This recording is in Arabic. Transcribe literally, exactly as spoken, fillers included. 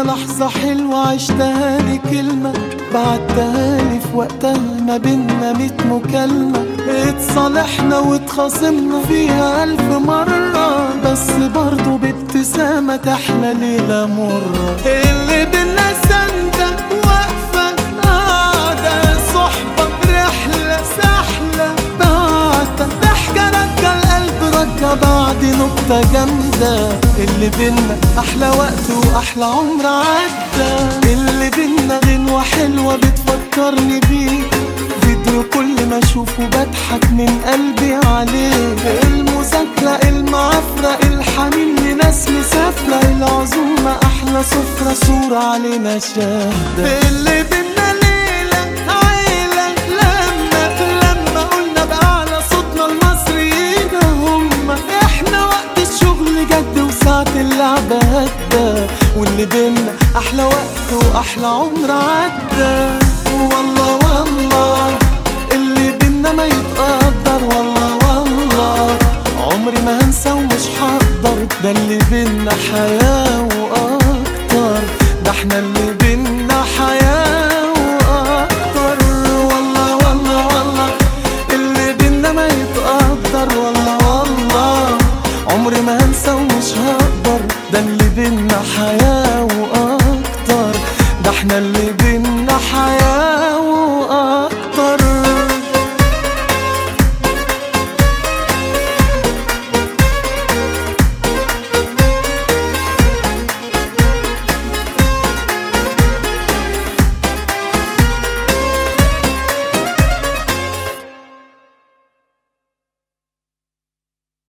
لحظة حلوة عشتها لي كلمة بعتها لي في وقتها ما بينا ميت مكالمة. اتصالحنا واتخاصمنا فيها ألف مرة بس برضو بابتسامة تحلى ليلة مرة. اللي بينا سندة واقفة قاعدة صحبة برحلة سحلة بعتة ضحكة رجع القلب رجع بعد نكتة جامدة. اللي بينا أحلى وقت وأحلى عمر عدى. اللي بينا غنوة حلوة بتفكرني بيك فيديو كل ما أشوفه بضحك من قلبي عليه. المذاكرة المعافرة الحنين لناس مسافرة العزومة أحلى سفرة صورة علينا شاهدة. اللي بينا ليلة عيلة لما لما قلنا بأعلى صوتنا المصريين هم إحنا وقت الشغل جد وساعة اللعبة هدى. واللي بينا أحلى وقت وأحلى عمر عدى. والله والله اللي بينا ما يتقدر. والله والله عمري ما هنسى ومش هقدر. ده اللي بينا حياة وأكتر. ده احنا اللي بينا حياة وأكتر. والله والله والله اللي بينا ما يتقدر. والله والله عمري ما هنسى ومش هقدر. ده اللي بينا حياة